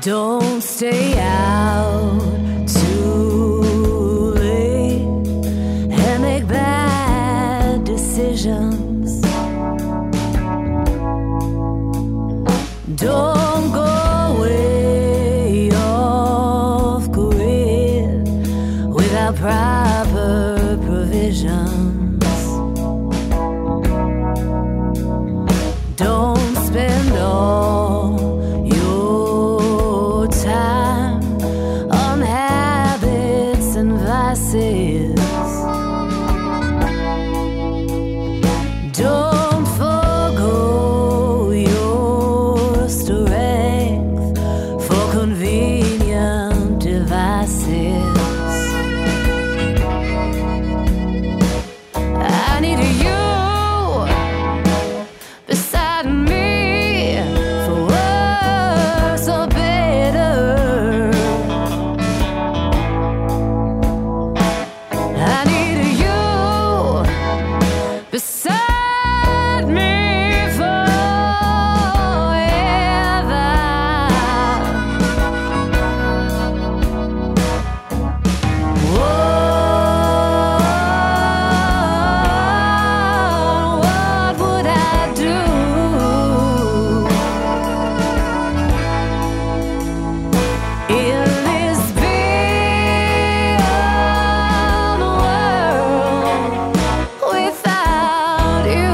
Don't stay out too late and make bad decisions. Don't go way off grid without proper provisions. Don't spend all your time on habits and vices. Don't forgo your strength for convenient devices. I need you beside me for worse or better. I need you beside me forever. What would I do in this big world without you?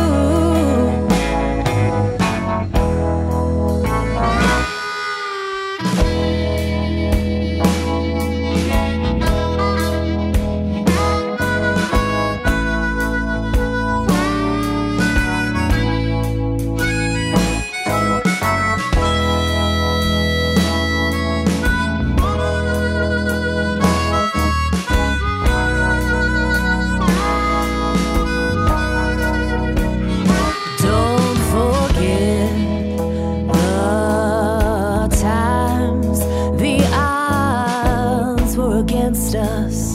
Don't forget the times the odds were against us.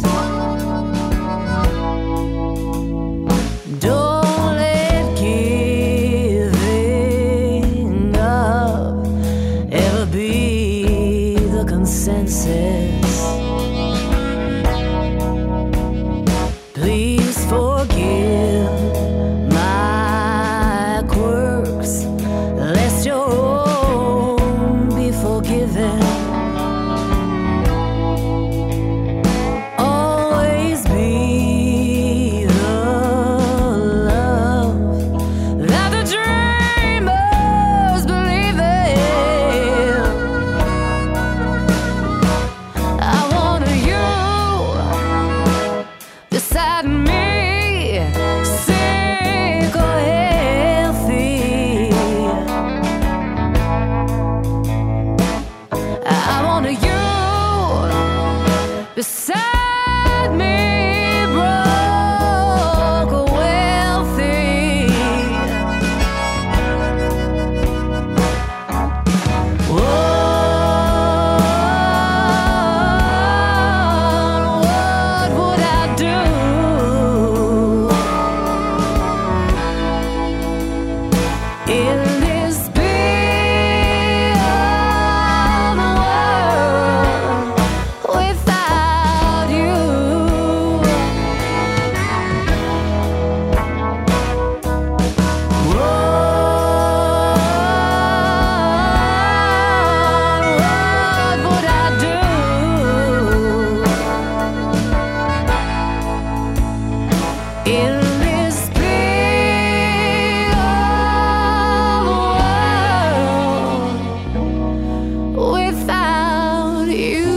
Don't let giving up ever be the consensus. Please forgive my quirks, lest your own be forgiven. Always be the love that the dreamers believe in. I want you beside me, sick or healthy. I want you beside me, broke or wealthy. What would I do in this big world without you? What would I do in this big world without you?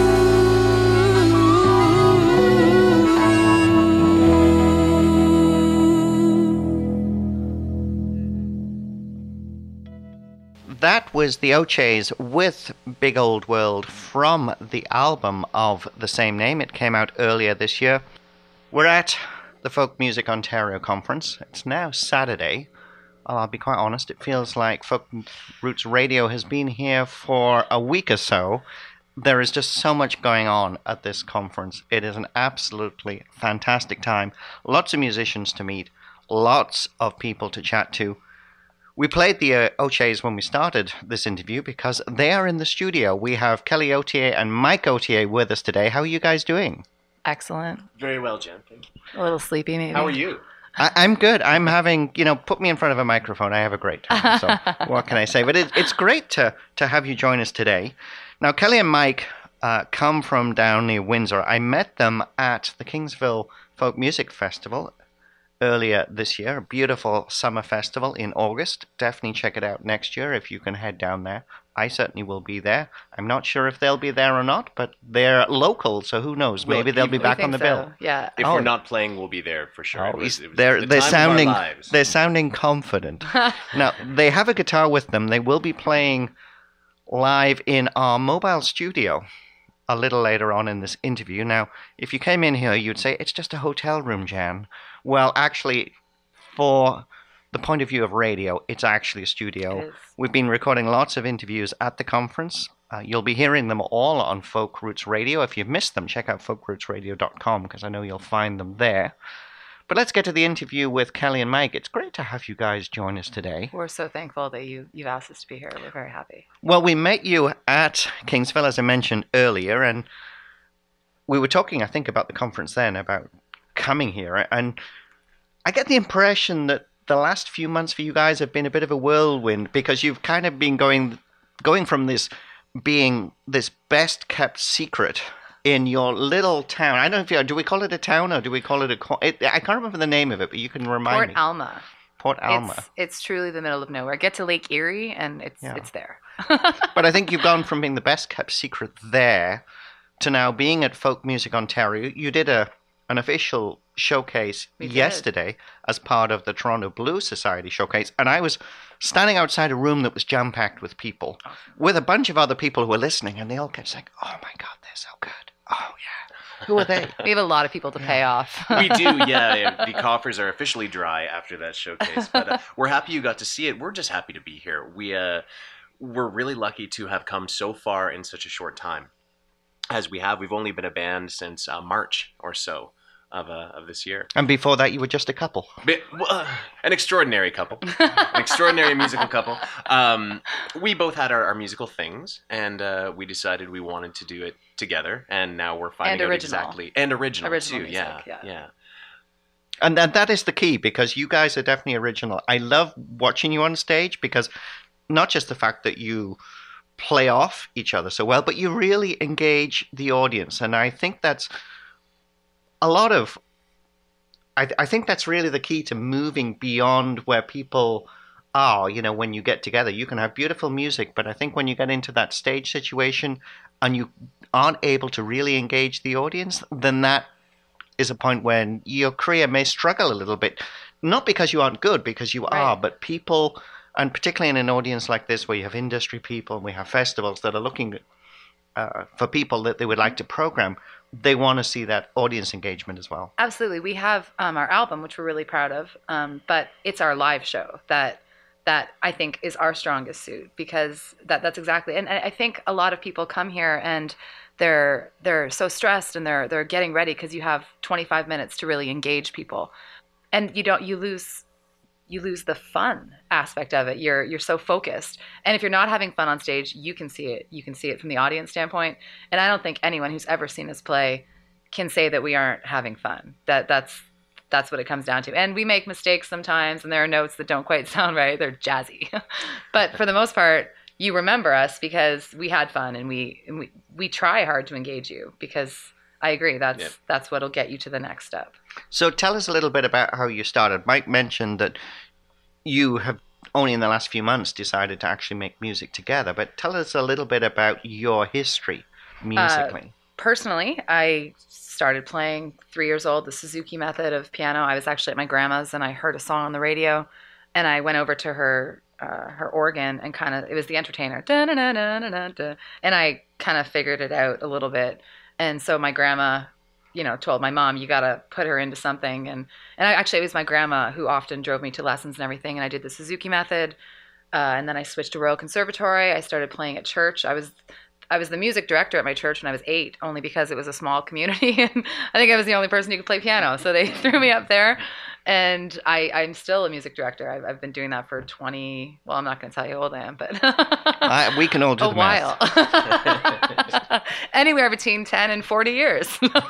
That was the O'Chees with Big Old World from the album of the same name. It came out earlier this year. We're at the Folk Music Ontario Conference. It's now Saturday. Well, I'll be quite honest, it feels like Folk Roots Radio has been here for a week or so. There is just so much going on at this conference. It is an absolutely fantastic time. Lots of musicians to meet, lots of people to chat to. We played the O'Sheas when we started this interview because they are in the studio. We have Kelly Otier and Mike Otier with us today. How are you guys doing? Excellent. Very well, Jen. Thank you. A little sleepy, maybe. How are you? I'm good. I'm having, put me in front of a microphone. I have a great time. So what can I say? But it's great to have you join us today. Now, Kelly and Mike come from down near Windsor. I met them at the Kingsville Folk Music Festival earlier this year. A beautiful summer festival in August. Definitely check it out next year if you can head down there. I certainly will be there. I'm not sure if they'll be there or not, but they're local, so who knows? Well, Maybe they'll be back on the bill. Yeah. If we're not playing, we'll be there for sure. It was they're the time of our lives. They're sounding confident. Now, they have a guitar with them. They will be playing live in our mobile studio a little later on in this interview. Now, if you came in here, you'd say, it's just a hotel room, Jan. Well, actually, for the point of view of radio, it's actually a studio. It is. We've been recording lots of interviews at the conference. You'll be hearing them all on Folk Roots Radio. If you've missed them, check out folkrootsradio.com because I know you'll find them there. But let's get to the interview with Kelly and Mike. It's great to have you guys join us today. We're so thankful that you've asked us to be here. We're very happy. Well, we met you at Kingsville, as I mentioned earlier, and we were talking, I think, about the conference then, about coming here. And I get the impression that the last few months for you guys have been a bit of a whirlwind because you've kind of been going from this being this best kept secret in your little town. I don't know if do we call it a town or do we call it I can't remember the name of it, but you can remind me. Port Alma. Port Alma. It's truly the middle of nowhere. Get to Lake Erie and it's there. But I think you've gone from being the best kept secret there to now being at Folk Music Ontario. You did an official showcase yesterday as part of the Toronto Blues Society showcase, and I was standing outside a room that was jam-packed with people, with a bunch of other people who were listening, and they all kept saying, oh my God, they're so good. Oh yeah. Who are they? We have a lot of people to pay off. We do, yeah. The coffers are officially dry after that showcase, but we're happy you got to see it. We're just happy to be here. We're really lucky to have come so far in such a short time. As we have, we've only been a band since March or so of this year. And before that, you were just a couple. An extraordinary couple. An extraordinary musical couple. We both had our musical things, and we decided we wanted to do it together, and now we're finding out exactly... And original too, music, yeah. And that is the key, because you guys are definitely original. I love watching you on stage, because not just the fact that you play off each other so well, but you really engage the audience, and I think that's a lot of... I think that's really the key to moving beyond where people are. When you get together, you can have beautiful music, but I think when you get into that stage situation and you aren't able to really engage the audience, then that is a point when your career may struggle a little bit. Not because you aren't good, because you are, but people, and particularly in an audience like this where you have industry people and we have festivals that are looking for people that they would like to program, they want to see that audience engagement as well. Absolutely. We have our album, which we're really proud of, but it's our live show that I think is our strongest suit, because that's exactly. And I think a lot of people come here and they're so stressed and they're getting ready because you have 25 minutes to really engage people, and you lose the fun aspect of it. You're so focused, and if you're not having fun on stage, you can see it. You can see it from the audience standpoint, and I don't think anyone who's ever seen us play can say that we aren't having fun. That's what it comes down to. And we make mistakes sometimes, and there are notes that don't quite sound right. They're jazzy. But for the most part, you remember us because we had fun, and we try hard to engage you, because I agree, that's what'll get you to the next step. So tell us a little bit about how you started. Mike mentioned that you have only in the last few months decided to actually make music together, but tell us a little bit about your history musically. Personally, I started playing 3 years old, the Suzuki method of piano. I was actually at my grandma's and I heard a song on the radio, and I went over to her organ and it was The Entertainer. Da-na-na-na-na-na-na. And I kind of figured it out a little bit. And so my grandma, told my mom, you got to put her into something. And it was my grandma who often drove me to lessons and everything. And I did the Suzuki method. And then I switched to Royal Conservatory. I started playing at church. I was I was the music director at my church when I was 8, only because it was a small community, and I think I was the only person who could play piano. So they threw me up there, and I'm still a music director. I've been doing that for 20. Well, I'm not going to tell you how old I am, but We can all do a the math. while. Anywhere between 10 and 40 years.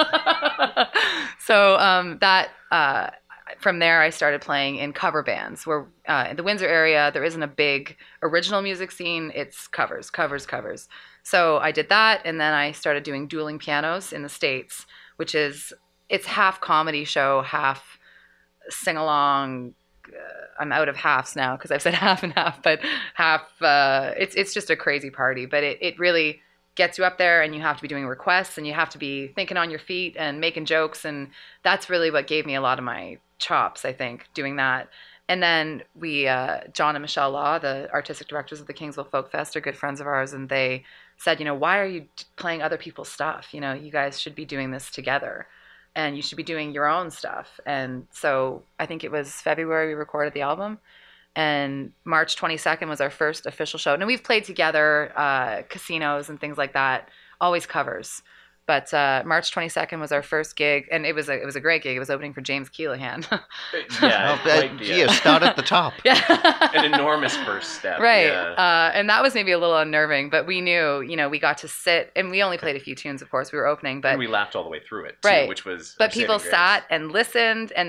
So from there, I started playing in cover bands. Where in the Windsor area, there isn't a big original music scene. It's covers. So I did that, and then I started doing dueling pianos in the States, which is it's half comedy show, half sing along. I'm out of halves now because I've said half and half, but half. It's just a crazy party, but it really gets you up there, and you have to be doing requests, and you have to be thinking on your feet and making jokes, and that's really what gave me a lot of my chops, I think, doing that. And then we, John and Michelle Law, the artistic directors of the Kingsville Folk Fest, are good friends of ours, and they said, why are you playing other people's stuff? You guys should be doing this together, and you should be doing your own stuff. And so I think it was February we recorded the album, and March 22nd was our first official show. And we've played together, casinos and things like that, always covers. But March 22nd was our first gig, and it was a great gig. It was opening for James Keelaghan. You start at the top. Yeah. An enormous first step. Right. Yeah. And that was maybe a little unnerving, but we knew, we got to sit, and we only played a few tunes, of course. We were opening, but And we laughed all the way through it, too, right. which was But our people saving grace. sat and listened, and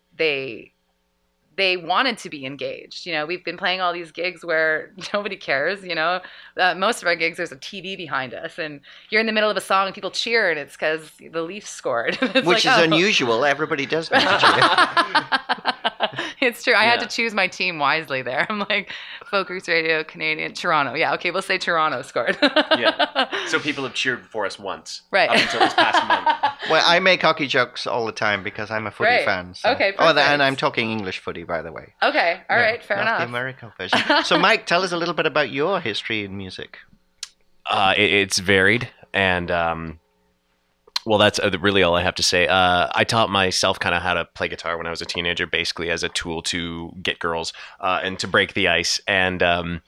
they wanted to be engaged. We've been playing all these gigs where nobody cares. Most of our gigs, there's a TV behind us, and you're in the middle of a song and people cheer, and it's because the Leafs scored. Which is unusual. Everybody does need to cheer. It's true. I had Yeah. to choose my team wisely there. I'm like, Folk Roots Radio, Canadian, Toronto. Yeah, okay, we'll say Toronto scored. Yeah. So people have cheered for us once. Right. Up until this past month. Well, I make hockey jokes all the time because I'm a footy Right. fan. So. Okay, Oh, perfect. and I'm talking English footy, by the way. Okay, all Yeah, right, fair not enough. the American version. So, Mike, tell us a little bit about your history in music. It's varied, and well, that's really all I have to say. I taught myself kind of how to play guitar when I was a teenager, basically as a tool to get girls and to break the ice. And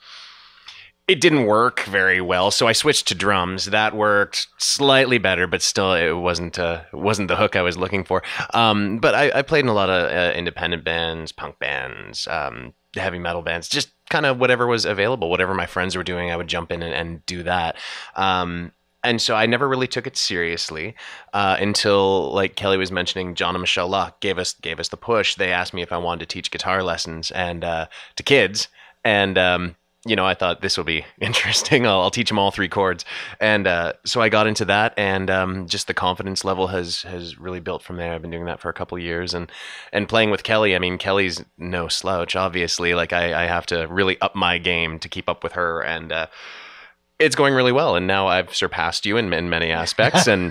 it didn't work very well, so I switched to drums. That worked slightly better, but still, it wasn't the hook I was looking for. But I played in a lot of independent bands, punk bands, heavy metal bands, just kind of whatever was available, whatever my friends were doing, I would jump in and do that. And so I never really took it seriously until, like Kelly was mentioning, John and Michelle Locke gave us the push. They asked me if I wanted to teach guitar lessons and to kids, and I thought this will be interesting. I'll teach them all 3 chords, and so I got into that, and just the confidence level has really built from there. I've been doing that for a couple of years, and playing with Kelly. I mean, Kelly's no slouch, obviously. Like I have to really up my game to keep up with her, and it's going really well, and now I've surpassed you in many aspects, and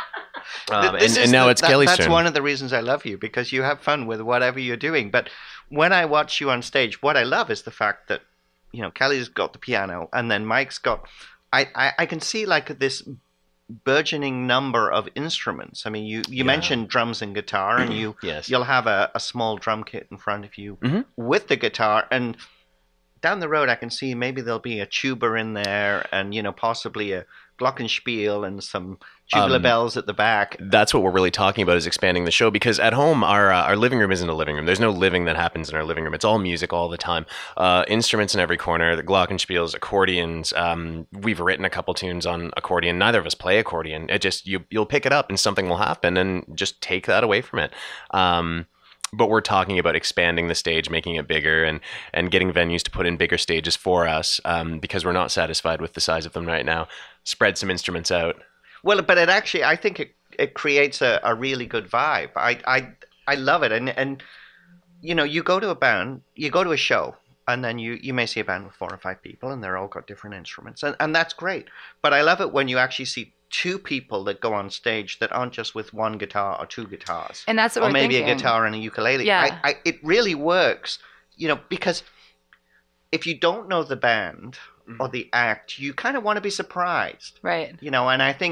and now it's Kelly's turn. That's one of the reasons I love you, because you have fun with whatever you're doing. But when I watch you on stage, what I love is the fact that, Kelly's got the piano, and then Mike's got... I can see like this burgeoning number of instruments. I mean, you mentioned drums and guitar, and Yes. you'll have a small drum kit in front of you with the guitar, and down the road I can see maybe there'll be a tuba in there, and possibly a glockenspiel and some tubular bells at the back. That's what we're really talking about, is expanding the show, because at home our living room isn't a living room. There's no living that happens in our living room. It's all music all the time. Instruments in every corner, the glockenspiels, accordions. We've written a couple tunes on accordion. Neither of us play accordion. It just you'll pick it up and something will happen, and just take that away from it. But we're talking about expanding the stage, making it bigger, and getting venues to put in bigger stages for us, because we're not satisfied with the size of them right now. Spread some instruments out. Well, but I think it creates a really good vibe. I love it, and you go to a band, you go to a show, and then you may see a band with 4 or 5 people, and they're all got different instruments, and that's great. But I love it when you actually see 2 people that go on stage that aren't just with 1 guitar or 2 guitars, And that's what or we're maybe thinking. a guitar and a ukulele. Yeah. It really works, because if you don't know the band or the act, you kind of want to be surprised. Right. And I think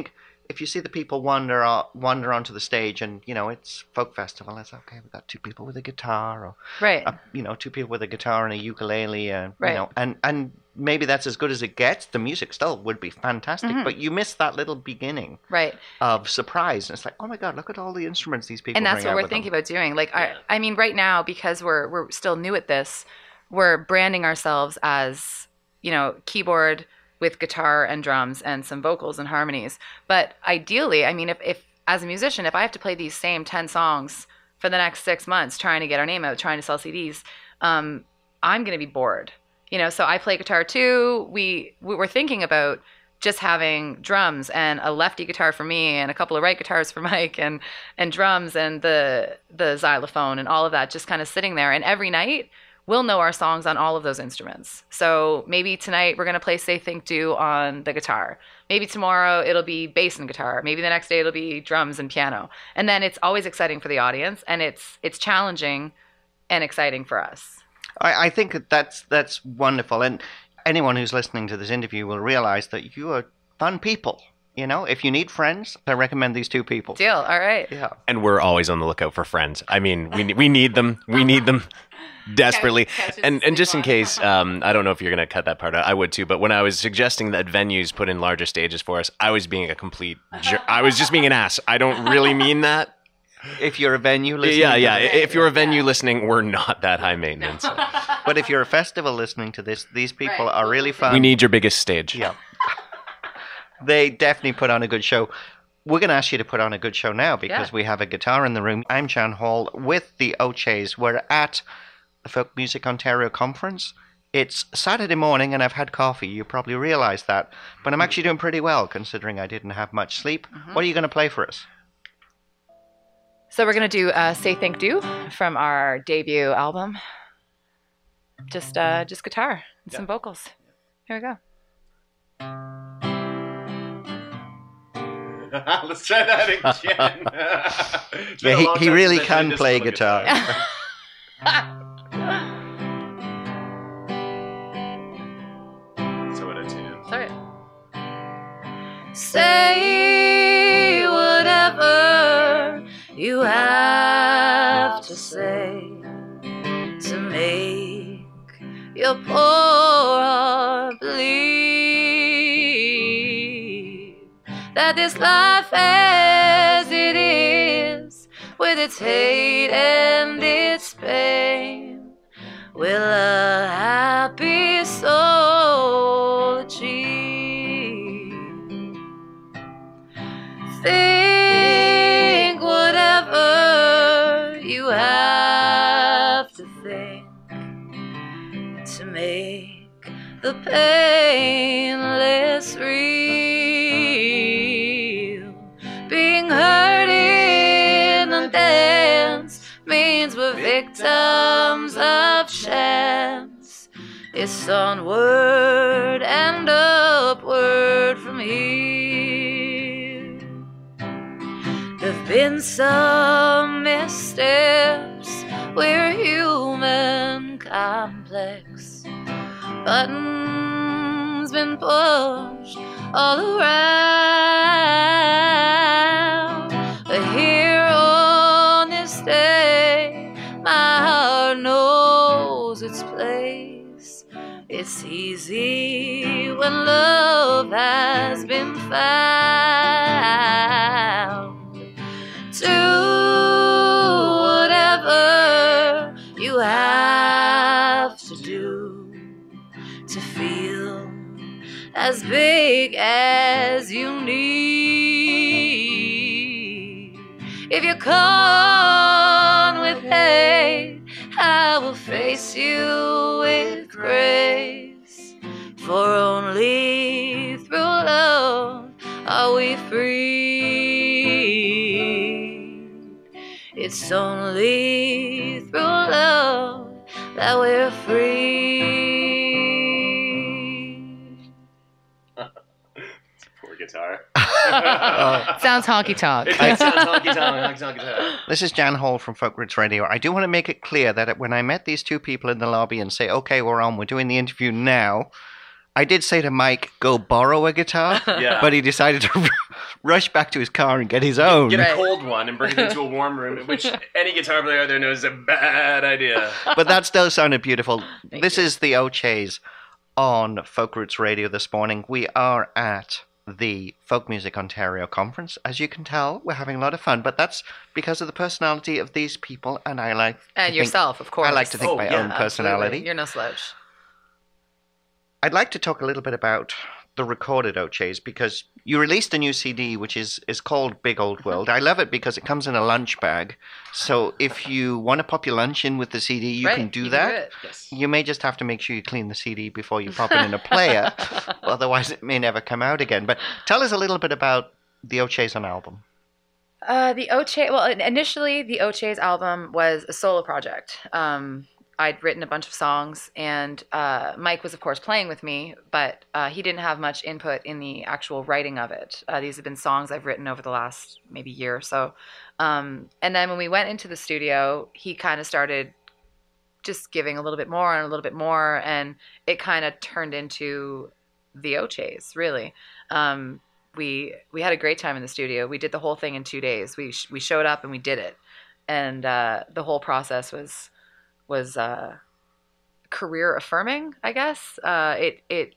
if you see the people wander onto the stage, and it's folk festival, it's okay. We've got 2 people with a guitar, or Right. 2 people with a guitar and a ukulele, Right. and maybe that's as good as it gets. The music still would be fantastic, Mm-hmm. but you miss that little beginning Right. of surprise, and it's like, oh my god, look at all the instruments these people And that's bring what out we're with them. thinking about doing. Like, I mean, right now, because we're still new at this, we're branding ourselves as, keyboard with guitar and drums and some vocals and harmonies. But ideally, I mean, if as a musician, if I have to play these same 10 songs for the next 6 months, trying to get our name out, trying to sell CDs, I'm going to be bored. So I play guitar too. We were thinking about just having drums and a lefty guitar for me and a couple of right guitars for Mike and drums and the xylophone and all of that just kind of sitting there. And every night we'll know our songs on all of those instruments. So maybe tonight we're going to play Say Think Do on the guitar. Maybe tomorrow it'll be bass and guitar. Maybe the next day it'll be drums and piano. And then it's always exciting for the audience, and it's challenging and exciting for us. I think that's wonderful, and anyone who's listening to this interview will realize that you are fun people. If you need friends, I recommend these 2 people. Deal. All right. Yeah. And we're always on the lookout for friends. I mean, we need them. We need them desperately. And just in case, I don't know if you're going to cut that part out. I would too. But when I was suggesting that venues put in larger stages for us, I was being a complete I was just being an ass. I don't really mean that. If you're a venue listening, Yeah. If you're a venue listening, we're not that high maintenance. But if you're a festival listening to this, these people Right. are really fun. We need your biggest stage. Yeah. They definitely put on a good show. We're going to ask you to put on a good show now because we have a guitar in the room. I'm Jan Hall with the O'Cheas. We're at the Folk Music Ontario Conference. It's Saturday morning and I've had coffee. You probably realize that. But I'm actually doing pretty well considering I didn't have much sleep. What are you going to play for us? So we're going to do Say Think Do from our debut album. Just guitar and some vocals. Here we go. Let's try that again. It's been a Yeah, long he time really since I played can this play little guitar. So out of tune. Sorry. Say whatever you have to say to make your poor heart believe that this life as it is, with its hate and its pain, will a happy soul achieve. Think whatever you have to think to make the painless real. Being hurt in the dance means we're victims of chance. It's onward and upward from here. There've been some missteps, we're human complex. Buttons been pushed all around. But here on this day, my heart knows its place. It's easy when love has been found. Do whatever you have to do to feel as big as you need. If you're caught with hate, I will face you with grace. For only through love are we free. It's only through love that we're free. Poor guitar. Sounds honky tonk. It sounds honky tonk. This is Jan Hall from Folk Roots Radio. I do want to make it clear that when I met these 2 people in the lobby and say, okay, we're on, we're doing the interview now, I did say to Mike, go borrow a guitar, Yeah. but he decided to rush back to his car and get his own. Get a Right. cold one and bring it into a warm room, which any guitar player out there knows is a bad idea. But that still sounded beautiful. Thank This you. is the O'Cheas on Folk Roots Radio this morning. We are at the Folk Music Ontario Conference. As you can tell, we're having a lot of fun, but that's because of the personality of these people, and I like to And think- yourself, of course. I like to think Oh, my yeah, own personality. Absolutely. You're no slouch. I'd like to talk a little bit about the recorded O'Cheas because you released a new CD which is called Big Old World. I love it because it comes in a lunch bag. So if you want to pop your lunch in with the CD, you Right, can do you that. it. Yes. You may just have to make sure you clean the CD before you pop it in a player, otherwise it may never come out again. But tell us a little bit about the O'Cheas on album. The O'Cheas, well, initially the O'Cheas album was a solo project. I'd written a bunch of songs, and Mike was, of course, playing with me, but he didn't have much input in the actual writing of it. These have been songs I've written over the last maybe year or so. And then when we went into the studio, he kind of started just giving a little bit more and a little bit more, and it kind of turned into the O'Cheas, really. We had a great time in the studio. We did the whole thing in 2 days. We showed up and we did it, and the whole process was career affirming, I guess. It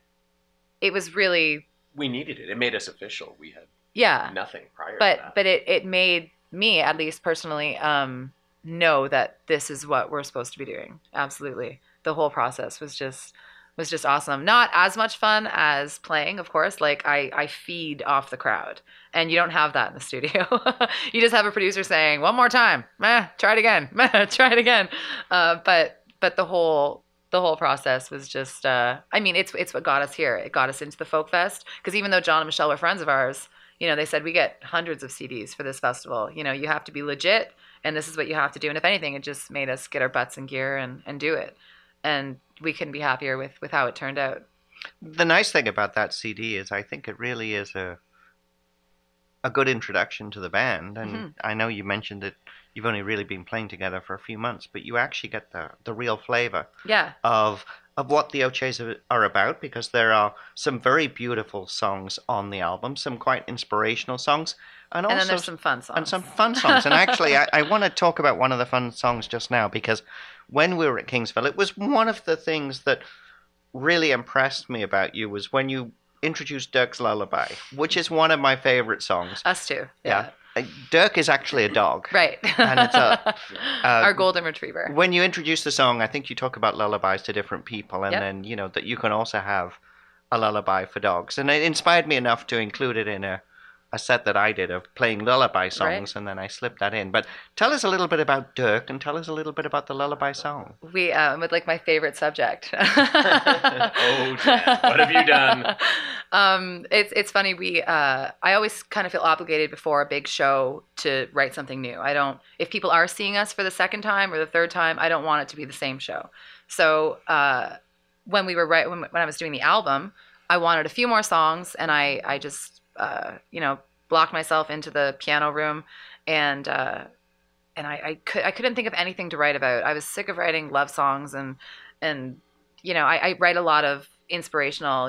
was really, We needed it. It made us official. We had yeah. nothing prior to that. But it made me, at least personally, know that this is what we're supposed to be doing. Absolutely, the whole process was just awesome. Not as much fun as playing, of course. Like I feed off the crowd, and you don't have that in the studio. You just have a producer saying, "One more time, try it again, try it again." But the whole process was just. I mean, it's what got us here. It got us into the Folk Fest, because even though John and Michelle were friends of ours, they said we get hundreds of CDs for this festival. You have to be legit, and this is what you have to do. And if anything, it just made us get our butts in gear and do it. And we couldn't be happier with how it turned out. The nice thing about that CD is I think it really is a good introduction to the band. And I know you mentioned that you've only really been playing together for a few months, but you actually get the real flavor Yeah. of what the O'Cheas are about, because there are some very beautiful songs on the album, some quite inspirational songs, and also And then there's some fun songs. and some fun songs. And actually, I want to talk about one of the fun songs just now, because when we were at Kingsville, it was one of the things that really impressed me about you was when you introduced Dirk's Lullaby, which is one of my favorite songs. Us too. Yeah. Dirk is actually a dog. Right. And it's our golden retriever. When you introduce the song, I think you talk about lullabies to different people, and Yep. then, that you can also have a lullaby for dogs. And it inspired me enough to include it in a set that I did of playing lullaby songs, Right. and then I slipped that in. But tell us a little bit about Dirk, and tell us a little bit about the lullaby song. We with like my favorite subject. Oh, Jen, what have you done? It's funny. I always kind of feel obligated before a big show to write something new. I don't. If people are seeing us for the second time or the third time, I don't want it to be the same show. So when we were when I was doing the album, I wanted a few more songs, and I just blocked myself into the piano room, and I couldn't think of anything to write about. I was sick of writing love songs, and I write a lot of inspirational.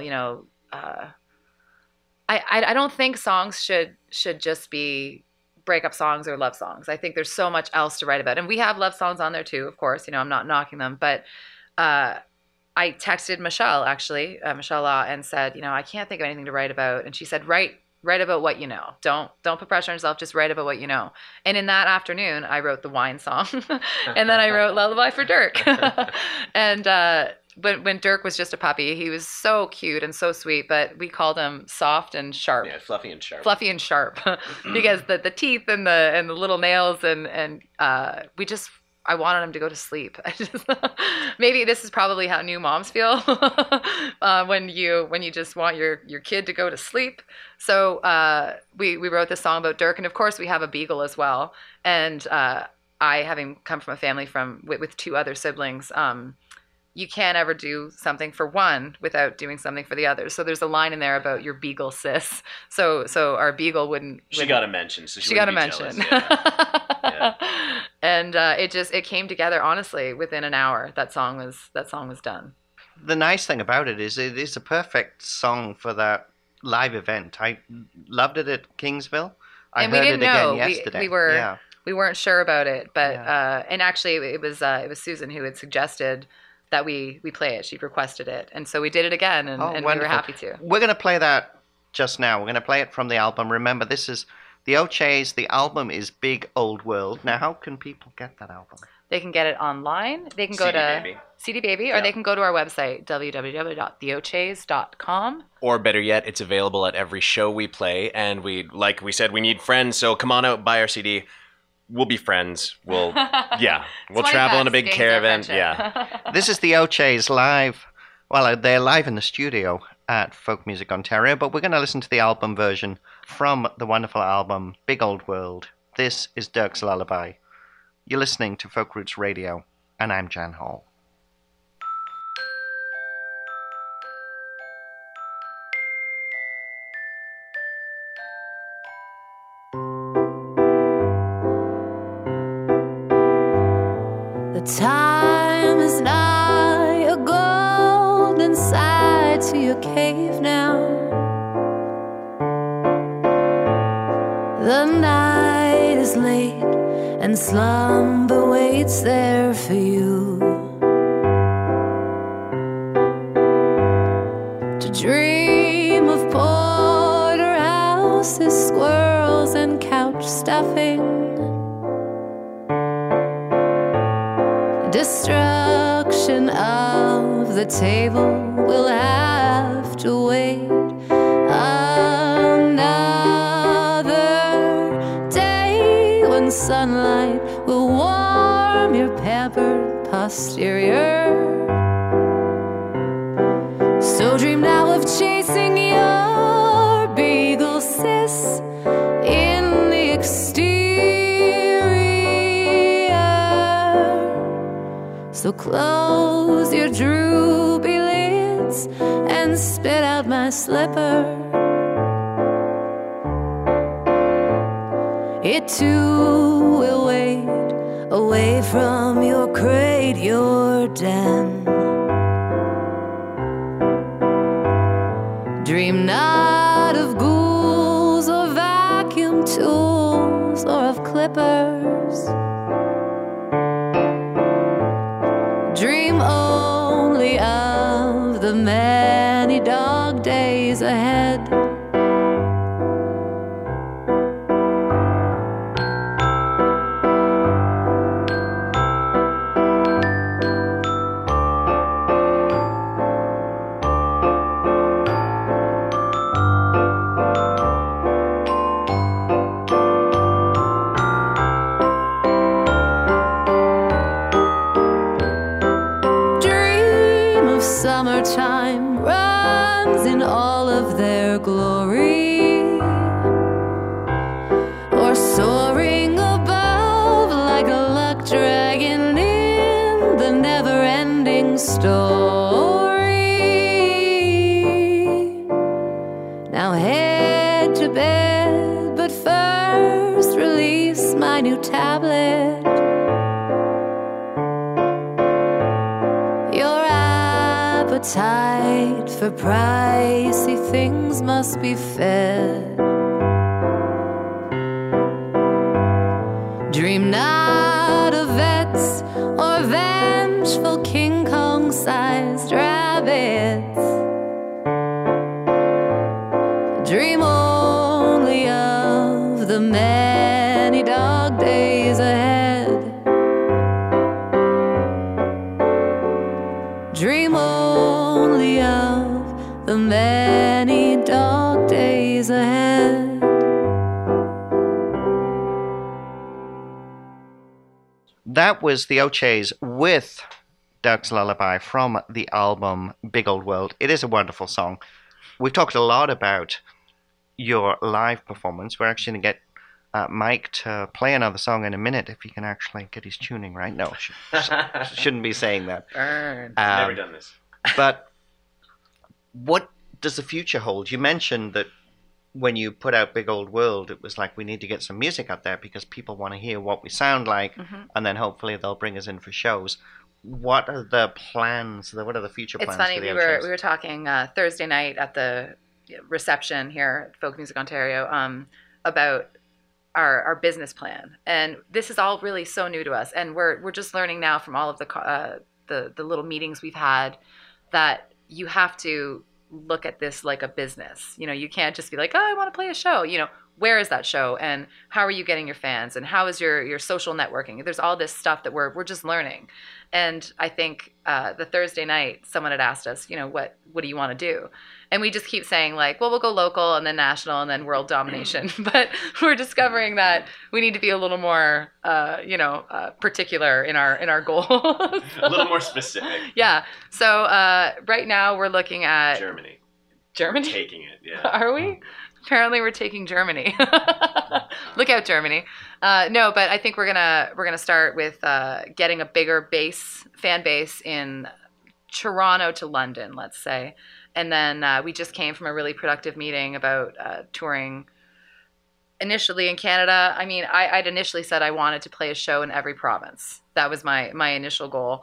I don't think songs should just be breakup songs or love songs. I think there's so much else to write about, and we have love songs on there too. Of course, I'm not knocking them, but I texted Michelle, actually, Michelle Law, and said, I can't think of anything to write about. And she said, write about what you know. Don't put pressure on yourself. Just write about what you know. And in that afternoon, I wrote the wine song, and then I wrote Lullaby for Dirk. And when Dirk was just a puppy, he was so cute and so sweet, but we called him soft and sharp. Yeah, fluffy and sharp. Fluffy and sharp, because the teeth and the little nails and I wanted him to go to sleep. Maybe this is probably how new moms feel when you just want your kid to go to sleep. So we wrote this song about Dirk, and of course we have a beagle as well. And I, having come from a family with two other siblings, you can't ever do something for one without doing something for the other. So there's a line in there about your beagle sis. So our beagle wouldn't. She got a mention. So she got a wouldn't be mention. jealous, yeah. And it came together honestly within an hour. That song was done. the nice thing about it is a perfect song for that live event. I loved it at Kingsville. I And we heard didn't it again know. yesterday. We weren't sure about it, but Yeah. and actually it was Susan who had suggested that we play it. She requested it, and so we did it again, and we were wonderful. happy to. We're going to play that just now. We're going to play it from the album. Remember, this is the O'Chea's. The album is Big Old World. Now, how can people get that album? They can get it online. They can go CD to Baby. CD Baby, or Yeah. they can go to our website www.theochays.com. Or better yet, it's available at every show we play. And like we said, we need friends. So come on out, buy our CD. We'll be friends. We'll travel in a big caravan. Yeah. This is the O'Chea's live. Well, they're live in the studio at Folk Music Ontario, but we're going to listen to the album version from the wonderful album Big Old World. This is Dirk's Lullaby. You're listening to Folk Roots Radio, and I'm Jan Hall. The time is nigh, a golden side to your cave now. The night is late, and slumber waits there for you. To dream of porterhouses, squirrels, and couch stuffing. Destruction of the table will have to wait another day when sunlight will warm your pampered posterior. So dream now of chasing your beagle sis in the exterior. So close your droopy lids and spit out my slipper. It too will wait away from your crate, your den. Dream not of ghouls or vacuum tools or of clippers. Dream only of the many dog days ahead. Summertime runs in all of their glory, or soaring above like a luck dragon in the never-ending story. Now head to bed, but first release my new tablet. Appetite for pricey things must be fed. Dream not of vets or vengeful King Kong-sized rabbits. Dream only of the many dog days ahead. Dream only of the many dog days ahead. That was the O'Chea's with Dirk's Lullaby from the album Big Old World. It is a wonderful song. We've talked a lot about your live performance. We're actually going to get Mike to play another song in a minute if he can actually get his tuning right. No, shouldn't be saying that. Burn. Never done this. But what does the future hold? You mentioned that when you put out Big Old World, it was like we need to get some music out there because people want to hear what we sound like, and then hopefully they'll bring us in for shows. what are the plans? What are the future plans? It's funny. For the We O'Jays? were talking Thursday night at the reception here at Folk Music Ontario about our business plan, and this is all really so new to us, and we're just learning now from all of the little meetings we've had that you have to look at this like a business. You know, you can't just be like, oh, I want to play a show. You know, where is that show, and how are you getting your fans, and how is your social networking? There's all this stuff that we're just learning. And I think the Thursday night, someone had asked us, you know, what do you want to do? And we just keep saying like, well, we'll go local and then national and then world domination. But we're discovering that we need to be a little more, particular in our goals. A little more specific. Yeah. So right now we're looking at Germany. Germany? Taking it, yeah. Are we? Apparently we're taking Germany. Look out, Germany. No, but I think we're gonna start with getting a bigger fan base in Toronto to London, let's say. And then we just came from a really productive meeting about touring initially in Canada. I mean, I'd initially said I wanted to play a show in every province. That was my initial goal.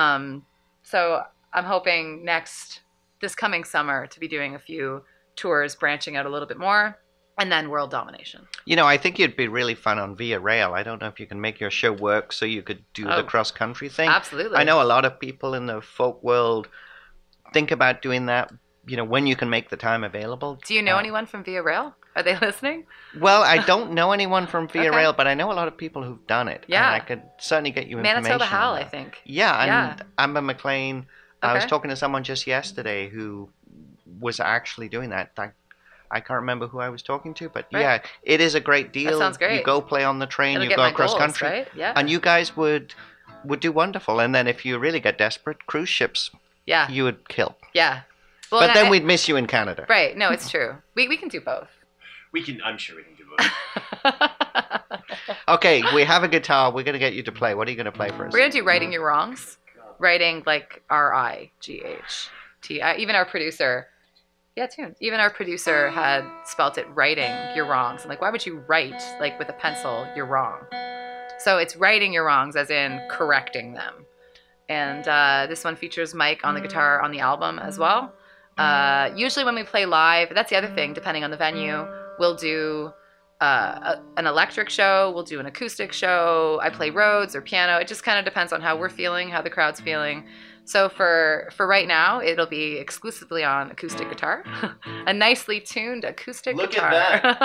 So I'm hoping this coming summer to be doing a few tours, branching out a little bit more, and then world domination. You know, I think you'd be really fun on Via Rail. I don't know if you can make your show work so you could do the cross-country thing. Absolutely. I know a lot of people in the folk world think about doing that, you know, when you can make the time available. Do you know anyone from Via Rail? Are they listening? Well, I don't know anyone from Via Okay. Rail, but I know a lot of people who've done it. Yeah. And I could certainly get you information. Manitoba Hal, on I that. think. Yeah, and Yeah. Amber McLean. I was Okay. talking to someone just yesterday who was actually doing that. I can't remember who I was talking to, but Right. yeah, it is a great deal. sounds great. You go play on the train, It'll you get go my across goals, country, right? Yeah. and you guys would do wonderful. And then if you really get desperate, cruise ships, Yeah. you would kill. Yeah. Well, But and then we'd miss you in Canada. Right. No, it's true. We can do both. I'm sure we can do both. Okay, we have a guitar. We're going to get you to play. What are you going to play for us? We're going to do Writing Your Wrongs. Writing like RIGHT. Even our producer, even our producer had spelt it writing your wrongs. I'm like, why would you write like with a pencil, you're wrong? So it's writing your wrongs as in correcting them. And this one features Mike on the guitar on the album as well. Usually when we play live, that's the other thing, depending on the venue, we'll do an electric show, we'll do an acoustic show. I play Rhodes or piano. It just kind of depends on how we're feeling, how the crowd's feeling. So for right now, it'll be exclusively on acoustic guitar. A nicely tuned acoustic Look guitar.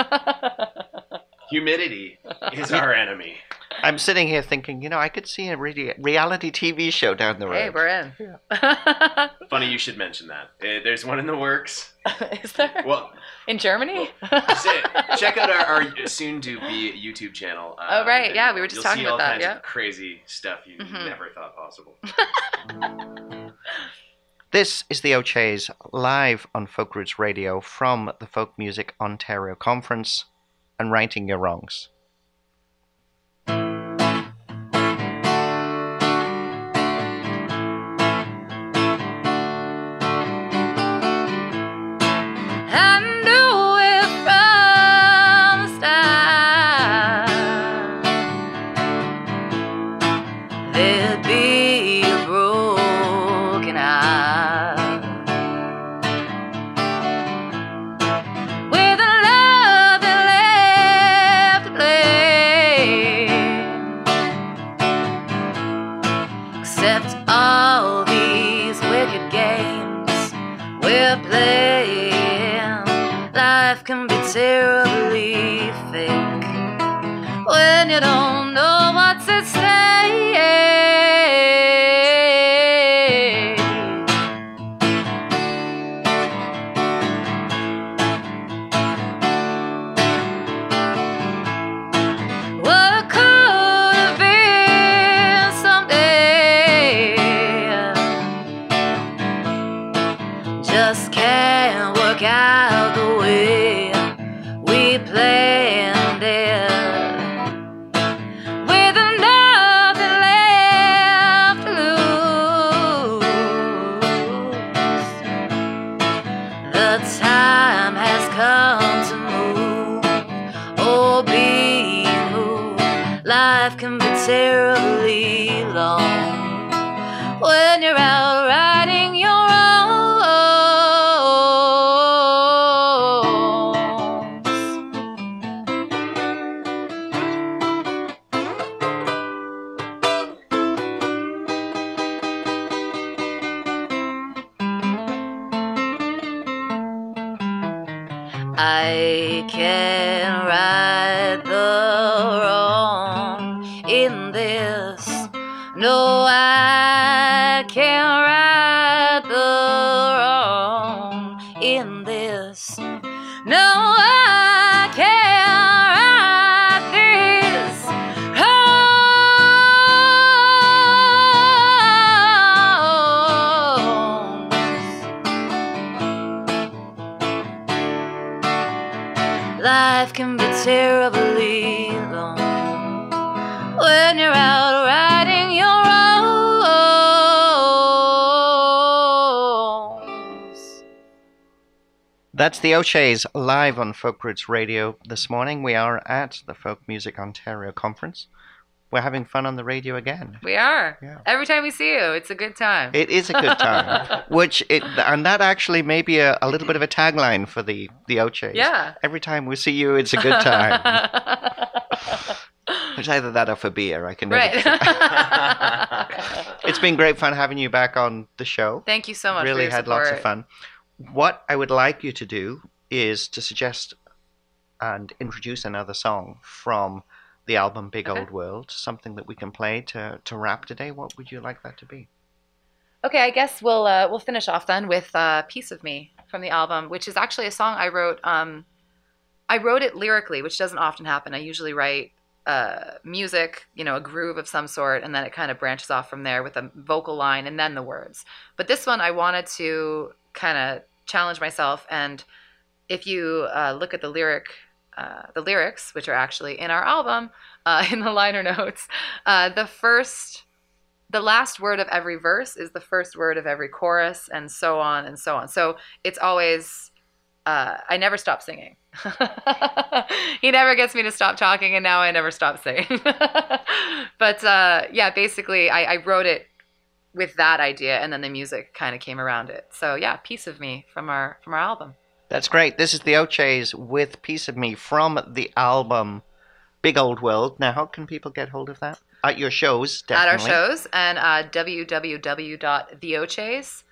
at Humidity is our enemy. I'm sitting here thinking, you know, I could see a reality TV show down the road. Hey, we're in. Funny you should mention that. There's one in the works. Is there? Well, In Germany? check out our soon-to-be YouTube channel. Oh, right. Yeah, we were just you'll talking see about all that, kinds yeah. of crazy stuff you Mhm. never thought possible. This is the O'Jays live on Folk Roots Radio from the Folk Music Ontario Conference and Writing Your Wrongs. I knew it from the start. There'd be a broken heart with a love that left to blame. Except all these wicked games we're playing, life can be terribly fake when you don't know what's at stake. What could have been someday just can't work out the way we planned it. With nothing left to lose, the time has come to move or be moved. Life can be terribly long when you're out riding your own. I can right the wrong in this. No, I can right the wrong in this. No, I can right this wrong. Life can be terribly long when you're out riding your own. That's the O'Sheas live on Folk Roots Radio this morning. We are at the Folk Music Ontario Conference. We're having fun on the radio again. We are. Yeah. Every time we see you, it's a good time. It is a good time, and that actually may be a little bit of a tagline for the O'Sheas. Yeah. Every time we see you, it's a good time. It's either that or for beer. I can never Right. decide. It's been great fun having you back on the show. Thank you so much. Really for your had support. lots of fun. What I would like you to do is to suggest and introduce another song from the album Big Okay. Old World, something that we can play to wrap today. What would you like that to be? Okay, I guess we'll finish off then with "Piece of Me" from the album, which is actually a song I wrote. I wrote it lyrically, which doesn't often happen. I usually write music, a groove of some sort, and then it kind of branches off from there with a vocal line and then the words. But this one, I wanted to kind of challenge myself, and if you look at the lyrics, which are actually in our album, in the liner notes, the last word of every verse is the first word of every chorus, and so on and so on. So it's always, I never stop singing. He never gets me to stop talking, and now I never stop singing. But yeah, basically I wrote it with that idea, and then the music kind of came around it. So yeah, "Piece of Me" from our album. That's great. This is the O'Sheas with "Piece of Me" from the album Big Old World. Now, how can people get hold of that? At your shows, definitely. At our shows, and www.theochays,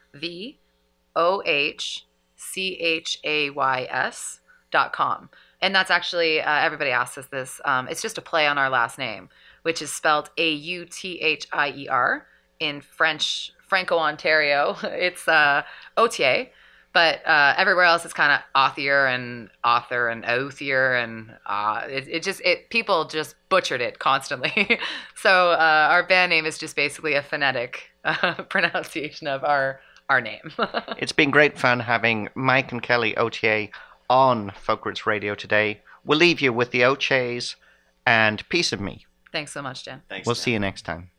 VOHCHAYS.com. And that's actually, everybody asks us this, it's just a play on our last name, which is spelled AUTHIER. In French, Franco-Ontario, it's Otier. But everywhere else, it's kind of author and Othier, and people just butchered it constantly. So our band name is just basically a phonetic pronunciation of our name. It's been great fun having Mike and Kelly Otier on Folk Roots Radio today. We'll leave you with the O'Sheas and "Piece of Me." Thanks so much, Dan. Thanks. We'll Dan. see you next time.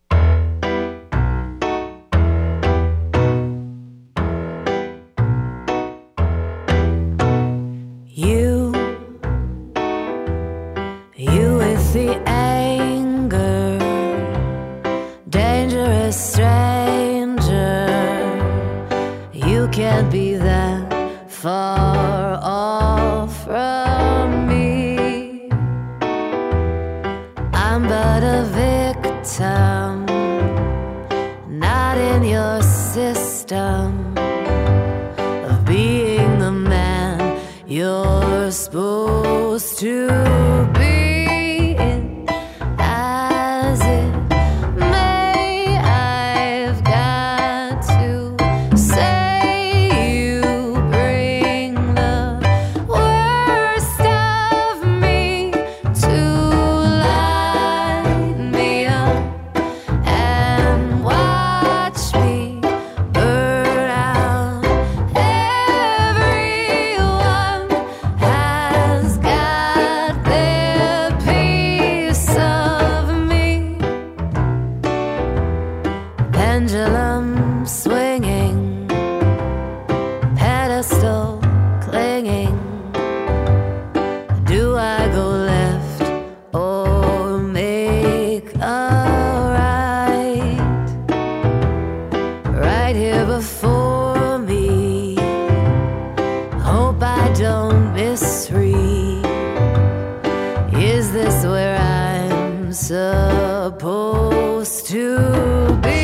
You with the anger, dangerous stranger. You can't be that far off from me. I'm but a victim, not in your system, of being the man you're supposed to be. As it may, I've got to say you bring the worst of me to light me up and watch me burn out. Everyone has got their supposed to be.